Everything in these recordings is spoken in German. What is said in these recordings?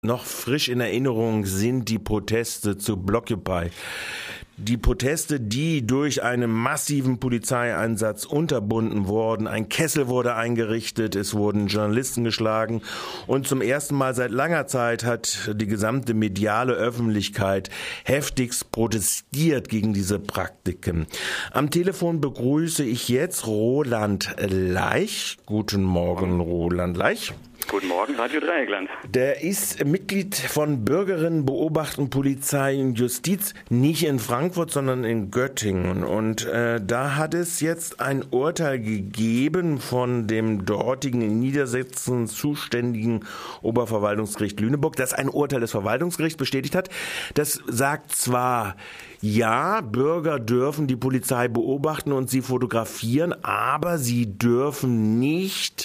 Noch frisch in Erinnerung sind die Proteste zu Blockupy. Die Proteste, die durch einen massiven Polizeieinsatz unterbunden wurden. Ein Kessel wurde eingerichtet, es wurden Journalisten geschlagen und zum ersten Mal seit langer Zeit hat die gesamte mediale Öffentlichkeit heftigst protestiert gegen diese Praktiken. Am Telefon begrüße ich jetzt Roland Leich. Guten Morgen, Roland Leich. Guten Morgen, Radio Dreieckland. Der ist Mitglied von Bürgerinnen beobachten Polizei und Justiz, nicht in Frankfurt, sondern in Göttingen. Und da hat es jetzt ein Urteil gegeben von dem dortigen in Niedersachsen zuständigen Oberverwaltungsgericht Lüneburg, das ein Urteil des Verwaltungsgerichts bestätigt hat. Das sagt zwar, ja, Bürger dürfen die Polizei beobachten und sie fotografieren, aber sie dürfen nicht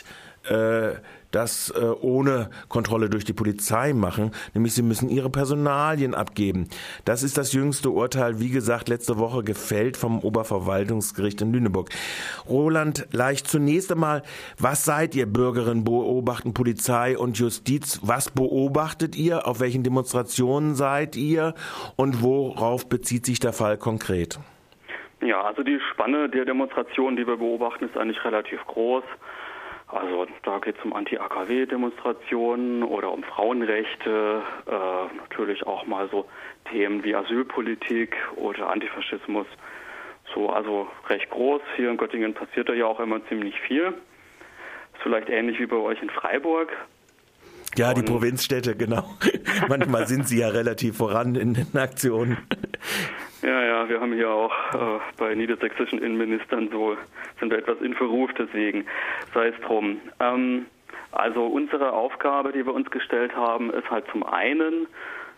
das ohne Kontrolle durch die Polizei machen, nämlich sie müssen ihre Personalien abgeben. Das ist das jüngste Urteil, wie gesagt, letzte Woche gefällt vom Oberverwaltungsgericht in Lüneburg. Roland Leich, zunächst einmal, was seid ihr Bürgerinnen beobachten Polizei und Justiz? Was beobachtet ihr? Auf welchen Demonstrationen seid ihr? Und worauf bezieht sich der Fall konkret? Ja, also die Spanne der Demonstrationen, die wir beobachten, ist eigentlich relativ groß. Also da geht es um Anti-AKW-Demonstrationen oder um Frauenrechte, natürlich auch mal so Themen wie Asylpolitik oder Antifaschismus. So, also recht groß. Hier in Göttingen passiert da ja auch immer ziemlich viel. Ist vielleicht ähnlich wie bei euch in Freiburg. Ja, die Provinzstädte, genau. Manchmal sind sie ja relativ voran in den Aktionen. Ja, wir haben hier auch bei niedersächsischen Innenministern sind wir etwas in Verruf, deswegen sei es drum. Also unsere Aufgabe, die wir uns gestellt haben, ist halt zum einen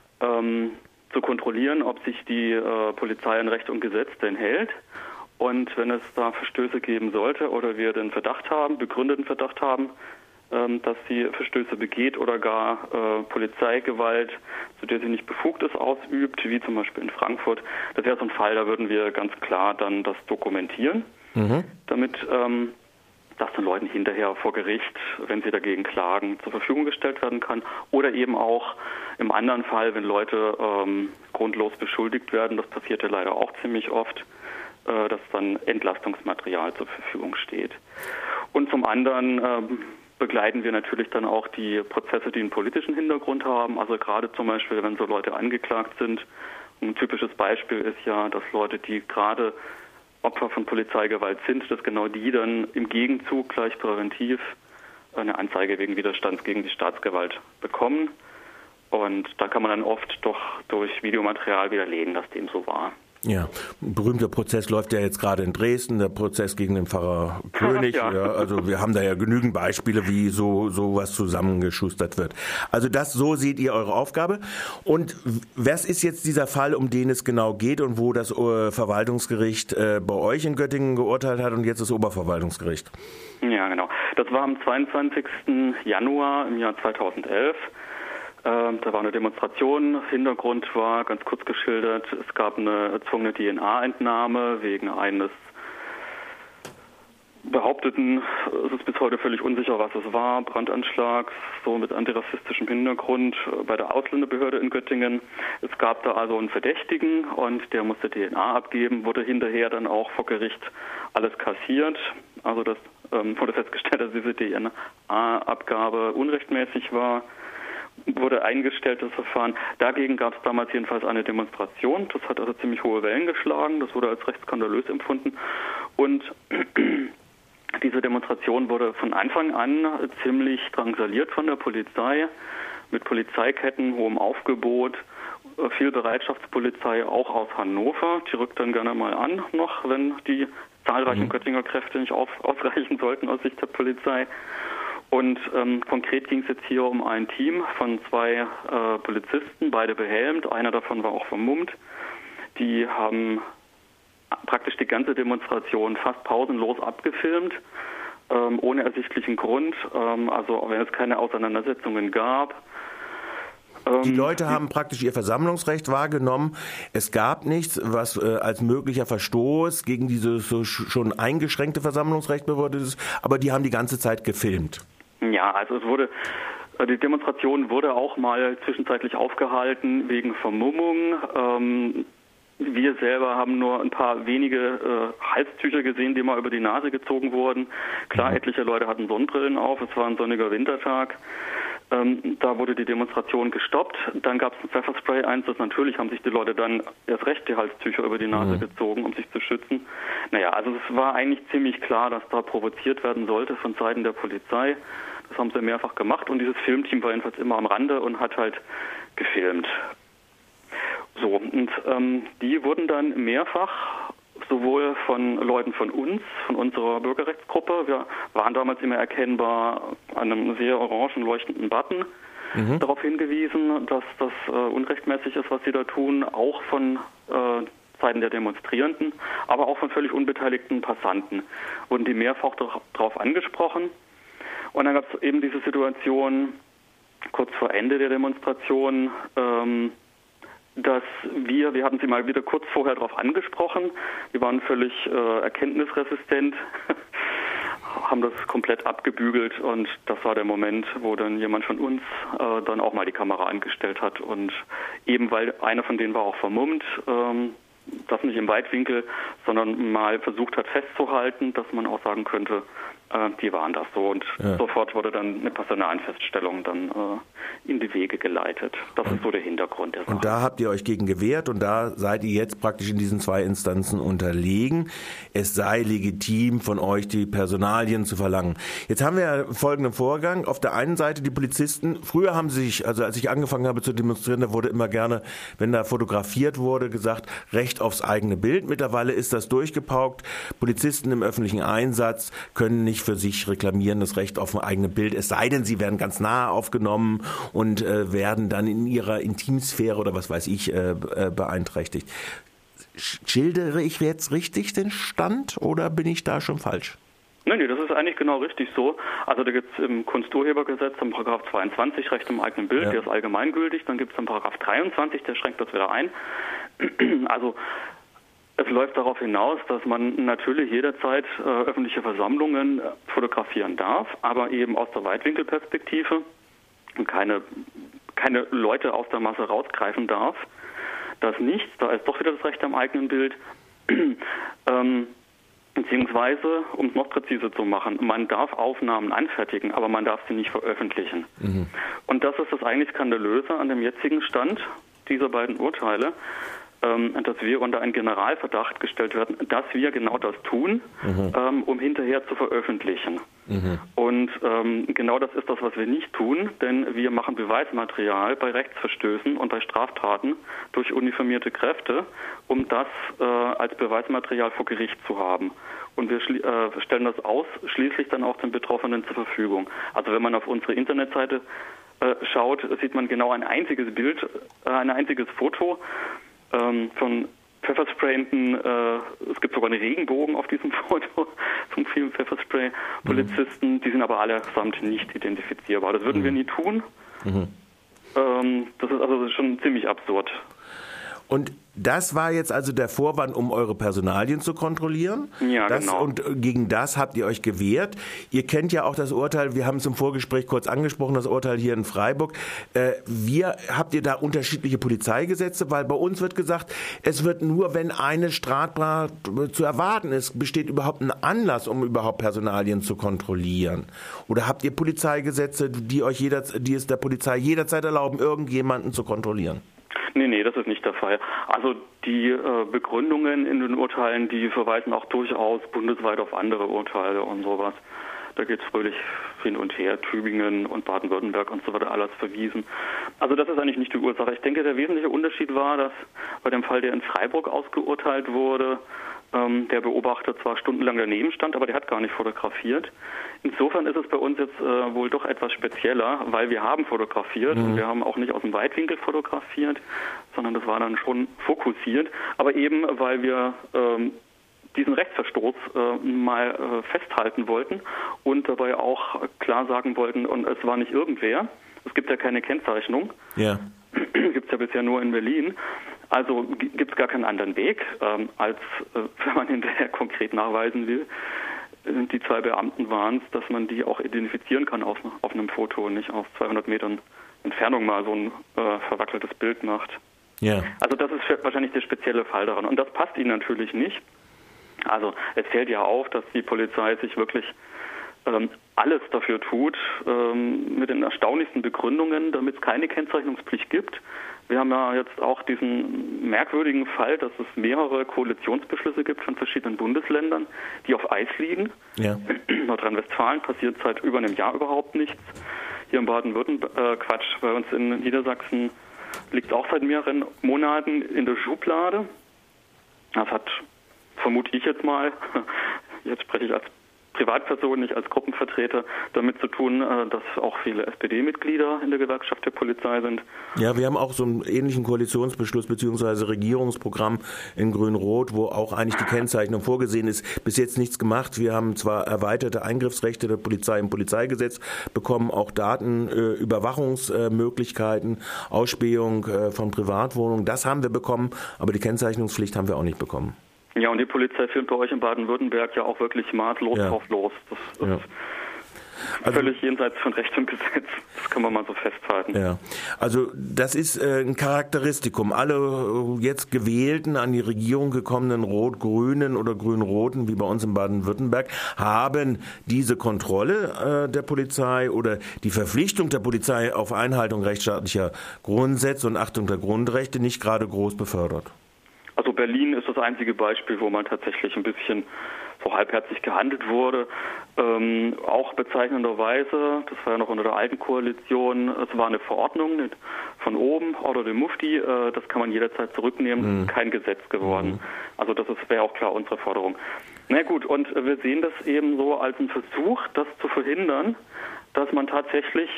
zu kontrollieren, ob sich die Polizei an Recht und Gesetz denn hält. Und wenn es da Verstöße geben sollte oder wir den Verdacht haben, begründeten Verdacht haben, dass sie Verstöße begeht oder gar Polizeigewalt, zu der sie nicht befugt ist, ausübt, wie zum Beispiel in Frankfurt. Das wäre so ein Fall, da würden wir ganz klar dann das dokumentieren, damit das den Leuten hinterher vor Gericht, wenn sie dagegen klagen, zur Verfügung gestellt werden kann. Oder eben auch im anderen Fall, wenn Leute grundlos beschuldigt werden, das passiert ja leider auch ziemlich oft, dass dann Entlastungsmaterial zur Verfügung steht. Und zum anderen begleiten wir natürlich dann auch die Prozesse, die einen politischen Hintergrund haben. Also gerade zum Beispiel, wenn so Leute angeklagt sind. Ein typisches Beispiel ist ja, dass Leute, die gerade Opfer von Polizeigewalt sind, dass genau die dann im Gegenzug gleich präventiv eine Anzeige wegen Widerstands gegen die Staatsgewalt bekommen. Und da kann man dann oft doch durch Videomaterial widerlegen, dass dem so war. Ja, ein berühmter Prozess läuft ja jetzt gerade in Dresden, der Prozess gegen den Pfarrer König. Ja, also wir haben da ja genügend Beispiele, wie so was zusammengeschustert wird. Also so seht ihr eure Aufgabe. Und was ist jetzt dieser Fall, um den es genau geht und wo das Verwaltungsgericht bei euch in Göttingen geurteilt hat und jetzt das Oberverwaltungsgericht? Ja, genau. Das war am 22. Januar im Jahr 2011. Da war eine Demonstration. Hintergrund war ganz kurz geschildert, es gab eine erzwungene DNA-Entnahme wegen eines behaupteten, es ist bis heute völlig unsicher, was es war, Brandanschlags, so mit antirassistischem Hintergrund bei der Ausländerbehörde in Göttingen. Es gab da also einen Verdächtigen und der musste DNA abgeben, wurde hinterher dann auch vor Gericht alles kassiert. Also das wurde festgestellt, dass diese DNA-Abgabe unrechtmäßig war. Wurde eingestellt, das Verfahren. Dagegen gab es damals jedenfalls eine Demonstration. Das hat also ziemlich hohe Wellen geschlagen. Das wurde als recht skandalös empfunden. Und diese Demonstration wurde von Anfang an ziemlich drangsaliert von der Polizei, mit Polizeiketten, hohem Aufgebot, viel Bereitschaftspolizei auch aus Hannover. Die rückt dann gerne mal an noch, wenn die zahlreichen Göttinger Kräfte nicht ausreichen sollten aus Sicht der Polizei. Und konkret ging es jetzt hier um ein Team von 2 Polizisten, beide behelmt. Einer davon war auch vermummt. Die haben praktisch die ganze Demonstration fast pausenlos abgefilmt, ohne ersichtlichen Grund. Also wenn es keine Auseinandersetzungen gab. Die Leute haben praktisch ihr Versammlungsrecht wahrgenommen. Es gab nichts, was als möglicher Verstoß gegen dieses so schon eingeschränkte Versammlungsrecht bewertet ist, aber die haben die ganze Zeit gefilmt. Ja, also es wurde Die Demonstration wurde auch mal zwischenzeitlich aufgehalten wegen Vermummung. Wir selber haben nur ein paar wenige Halstücher gesehen, die mal über die Nase gezogen wurden. Klar, etliche Leute hatten Sonnenbrillen auf, es war ein sonniger Wintertag. Da wurde die Demonstration gestoppt. Dann gab es einen Pfefferspray-Einsatz. Natürlich haben sich die Leute dann erst recht die Halstücher über die Nase gezogen, um sich zu schützen. Naja, also es war eigentlich ziemlich klar, dass da provoziert werden sollte von Seiten der Polizei. Das haben sie mehrfach gemacht und dieses Filmteam war jedenfalls immer am Rande und hat halt gefilmt. So, und die wurden dann mehrfach sowohl von Leuten von uns, von unserer Bürgerrechtsgruppe, wir waren damals immer erkennbar an einem sehr orangen leuchtenden Button, darauf hingewiesen, dass das unrechtmäßig ist, was sie da tun, auch von Seiten der Demonstrierenden, aber auch von völlig unbeteiligten Passanten wurden die mehrfach darauf angesprochen. Und dann gab es eben diese Situation kurz vor Ende der Demonstration, dass wir hatten sie mal wieder kurz vorher darauf angesprochen, wir waren völlig erkenntnisresistent, haben das komplett abgebügelt und das war der Moment, wo dann jemand von uns dann auch mal die Kamera angestellt hat und eben weil einer von denen war auch vermummt, das nicht im Weitwinkel, sondern mal versucht hat festzuhalten, dass man auch sagen könnte, die waren das so und sofort wurde dann eine Personalfeststellung dann in die Wege geleitet. Das ist so der Hintergrund der Sache. Und da habt ihr euch gegen gewehrt und da seid ihr jetzt praktisch in diesen 2 Instanzen unterlegen. Es sei legitim, von euch die Personalien zu verlangen. Jetzt haben wir folgenden Vorgang. Auf der einen Seite die Polizisten, früher haben sie sich, also als ich angefangen habe zu demonstrieren, da wurde immer gerne, wenn da fotografiert wurde, gesagt, Recht aufs eigene Bild. Mittlerweile ist das durchgepaukt. Polizisten im öffentlichen Einsatz können nicht für sich reklamieren, das Recht auf ein eigenes Bild, es sei denn, sie werden ganz nahe aufgenommen und werden dann in ihrer Intimsphäre oder was weiß ich beeinträchtigt. Schildere ich jetzt richtig den Stand oder bin ich da schon falsch? Nee, das ist eigentlich genau richtig so. Also da gibt es im Kunsturhebergesetz im Paragraph 22 Recht am eigenen Bild, der ist allgemeingültig. Dann gibt es im Paragraph 23, der schränkt das wieder ein. Also es läuft darauf hinaus, dass man natürlich jederzeit öffentliche Versammlungen fotografieren darf, aber eben aus der Weitwinkelperspektive und keine Leute aus der Masse rausgreifen darf. Das nicht, da ist doch wieder das Recht am eigenen Bild. Beziehungsweise, um es noch präziser zu machen, man darf Aufnahmen anfertigen, aber man darf sie nicht veröffentlichen. Und das ist das eigentlich Skandalöse an dem jetzigen Stand dieser beiden Urteile, dass wir unter einen Generalverdacht gestellt werden, dass wir genau das tun, um hinterher zu veröffentlichen. Und genau das ist das, was wir nicht tun, denn wir machen Beweismaterial bei Rechtsverstößen und bei Straftaten durch uniformierte Kräfte, um das als Beweismaterial vor Gericht zu haben. Und wir stellen das ausschließlich dann auch den Betroffenen zur Verfügung. Also wenn man auf unsere Internetseite schaut, sieht man genau ein einziges Bild, ein einziges Foto von Pfeffersprayenden, es gibt sogar einen Regenbogen auf diesem Foto von vielen Pfefferspray-Polizisten, die sind aber allesamt nicht identifizierbar. Das würden wir nie tun. Das ist schon ziemlich absurd. Und das war jetzt also der Vorwand, um eure Personalien zu kontrollieren. Ja, genau. Und gegen das habt ihr euch gewehrt. Ihr kennt ja auch das Urteil, wir haben es im Vorgespräch kurz angesprochen, das Urteil hier in Freiburg. Habt ihr da unterschiedliche Polizeigesetze? Weil bei uns wird gesagt, es wird nur, wenn eine Straftat zu erwarten ist, besteht überhaupt ein Anlass, um überhaupt Personalien zu kontrollieren. Oder habt ihr Polizeigesetze, die es der Polizei jederzeit erlauben, irgendjemanden zu kontrollieren? Nee, das ist nicht der Fall. Also die Begründungen in den Urteilen, die verweisen auch durchaus bundesweit auf andere Urteile und sowas. Da geht es fröhlich hin und her, Tübingen und Baden-Württemberg und so weiter, alles verwiesen. Also das ist eigentlich nicht die Ursache. Ich denke, der wesentliche Unterschied war, dass bei dem Fall, der in Freiburg ausgeurteilt wurde, der Beobachter zwar stundenlang daneben stand, aber der hat gar nicht fotografiert. Insofern ist es bei uns jetzt wohl doch etwas spezieller, weil wir haben fotografiert und wir haben auch nicht aus dem Weitwinkel fotografiert, sondern das war dann schon fokussiert. Aber eben, weil wir diesen Rechtsverstoß mal festhalten wollten und dabei auch klar sagen wollten, und es war nicht irgendwer, es gibt ja keine Kennzeichnung, gibt es ja bisher nur in Berlin. Also gibt es gar keinen anderen Weg, als wenn man hinterher konkret nachweisen will, die 2 Beamten waren es, dass man die auch identifizieren kann auf einem Foto und nicht aus 200 Metern Entfernung mal so ein verwackeltes Bild macht. Ja. Also das ist wahrscheinlich der spezielle Fall daran. Und das passt ihnen natürlich nicht. Also es fällt ja auf, dass die Polizei sich wirklich alles dafür tut, mit den erstaunlichsten Begründungen, damit es keine Kennzeichnungspflicht gibt. Wir haben ja jetzt auch diesen merkwürdigen Fall, dass es mehrere Koalitionsbeschlüsse gibt von verschiedenen Bundesländern, die auf Eis liegen. Ja. In Nordrhein-Westfalen passiert seit über einem Jahr überhaupt nichts. Hier in Baden-Württemberg, bei uns in Niedersachsen liegt auch seit mehreren Monaten in der Schublade. Das hat, vermute ich jetzt mal, jetzt spreche ich als Privatperson, nicht als Gruppenvertreter, damit zu tun, dass auch viele SPD-Mitglieder in der Gewerkschaft der Polizei sind. Ja, wir haben auch so einen ähnlichen Koalitionsbeschluss bzw. Regierungsprogramm in Grün-Rot, wo auch eigentlich die Kennzeichnung vorgesehen ist. Bis jetzt nichts gemacht. Wir haben zwar erweiterte Eingriffsrechte der Polizei im Polizeigesetz bekommen, auch Datenüberwachungsmöglichkeiten, Ausspähung von Privatwohnungen. Das haben wir bekommen, aber die Kennzeichnungspflicht haben wir auch nicht bekommen. Ja, und die Polizei führt bei euch in Baden-Württemberg ja auch wirklich maßlos drauf los. Das ist völlig jenseits von Recht und Gesetz. Das kann man mal so festhalten. Ja, also das ist ein Charakteristikum. Alle jetzt gewählten, an die Regierung gekommenen Rot-Grünen oder Grün-Roten, wie bei uns in Baden-Württemberg, haben diese Kontrolle der Polizei oder die Verpflichtung der Polizei auf Einhaltung rechtsstaatlicher Grundsätze und Achtung der Grundrechte nicht gerade groß befördert. Also Berlin ist das einzige Beispiel, wo man tatsächlich ein bisschen so halbherzig gehandelt wurde. Auch bezeichnenderweise, das war ja noch unter der alten Koalition, es war eine Verordnung von oben oder dem Mufti, das kann man jederzeit zurücknehmen, kein Gesetz geworden. Also das wäre auch klar unsere Forderung. Na gut, und wir sehen das eben so als einen Versuch, das zu verhindern, dass man tatsächlich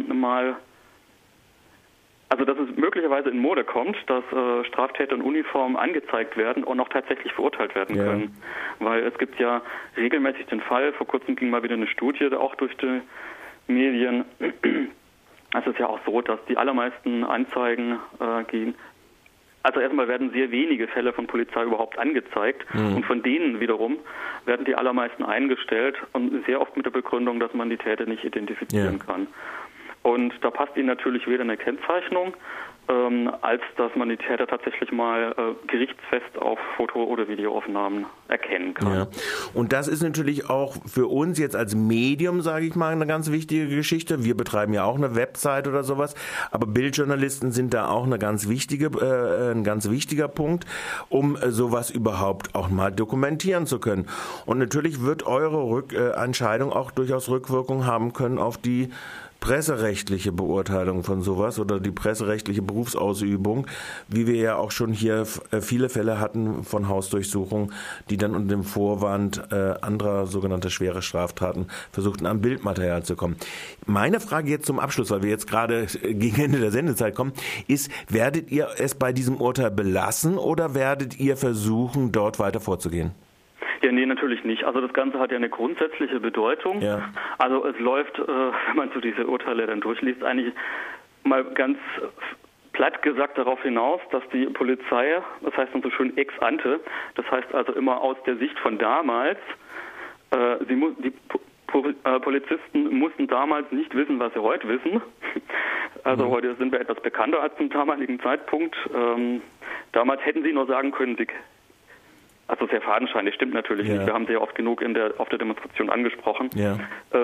dass es möglicherweise in Mode kommt, dass Straftäter in Uniform angezeigt werden und auch tatsächlich verurteilt werden können. Weil es gibt ja regelmäßig den Fall, vor kurzem ging mal wieder eine Studie auch durch die Medien. Es ist ja auch so, dass die allermeisten Anzeigen gehen. Also erstmal werden sehr wenige Fälle von Polizei überhaupt angezeigt und von denen wiederum werden die allermeisten eingestellt und sehr oft mit der Begründung, dass man die Täter nicht identifizieren kann. Und da passt ihnen natürlich weder eine Kennzeichnung, als dass man die Täter tatsächlich mal gerichtsfest auf Foto- oder Videoaufnahmen erkennen kann. Ja. Und das ist natürlich auch für uns jetzt als Medium, sage ich mal, eine ganz wichtige Geschichte. Wir betreiben ja auch eine Website oder sowas, aber Bildjournalisten sind da auch ein ganz wichtiger Punkt, um sowas überhaupt auch mal dokumentieren zu können. Und natürlich wird eure Entscheidung auch durchaus Rückwirkung haben können auf die presserechtliche Beurteilung von sowas oder die presserechtliche Berufsausübung, wie wir ja auch schon hier viele Fälle hatten von Hausdurchsuchungen, die dann unter dem Vorwand anderer sogenannter schwere Straftaten versuchten, an Bildmaterial zu kommen. Meine Frage jetzt zum Abschluss, weil wir jetzt gerade gegen Ende der Sendezeit kommen, ist, werdet ihr es bei diesem Urteil belassen oder werdet ihr versuchen, dort weiter vorzugehen? Ja, nee, natürlich nicht. Also das Ganze hat ja eine grundsätzliche Bedeutung. Ja. Also es läuft, wenn man so diese Urteile dann durchliest, eigentlich mal ganz platt gesagt darauf hinaus, dass die Polizei, das heißt dann so schön ex ante, das heißt also immer aus der Sicht von damals, die Polizisten mussten damals nicht wissen, was sie heute wissen. Also heute sind wir etwas bekannter als zum damaligen Zeitpunkt. Damals hätten sie nur sagen können, also sehr fadenscheinig, stimmt natürlich nicht. Wir haben sie ja oft genug auf der Demonstration angesprochen. Ja.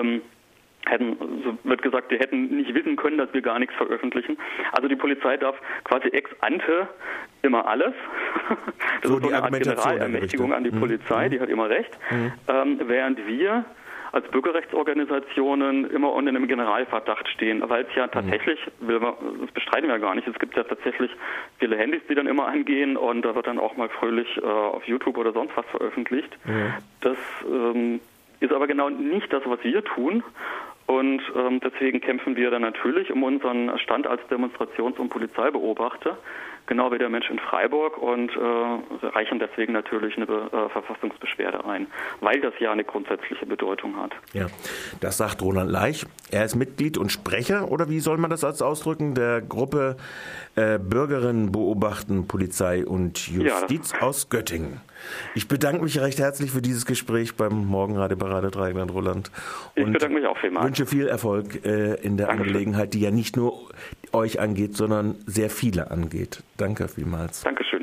Wird gesagt, die hätten nicht wissen können, dass wir gar nichts veröffentlichen. Also die Polizei darf quasi ex ante immer alles. Das so ist so eine Art Generalermächtigung an die Polizei, die hat immer recht. Während wir als Bürgerrechtsorganisationen immer unter einem Generalverdacht stehen, weil es ja tatsächlich, das bestreiten wir gar nicht, es gibt ja tatsächlich viele Handys, die dann immer angehen und da wird dann auch mal fröhlich auf YouTube oder sonst was veröffentlicht. Das ist aber genau nicht das, was wir tun und deswegen kämpfen wir dann natürlich um unseren Stand als Demonstrations- und Polizeibeobachter, genau wie der Mensch in Freiburg und reichen deswegen natürlich eine Verfassungsbeschwerde ein, weil das ja eine grundsätzliche Bedeutung hat. Ja, das sagt Roland Leich. Er ist Mitglied und Sprecher, oder wie soll man das als ausdrücken, der Gruppe Bürgerinnen beobachten Polizei und Justiz aus Göttingen. Ich bedanke mich recht herzlich für dieses Gespräch beim Morgenradio bei Radio Dreieckland, Roland. Und ich bedanke mich auch vielmals. Wünsche viel Erfolg in der Angelegenheit, die ja nicht nur euch angeht, sondern sehr viele angeht. Danke vielmals. Dankeschön.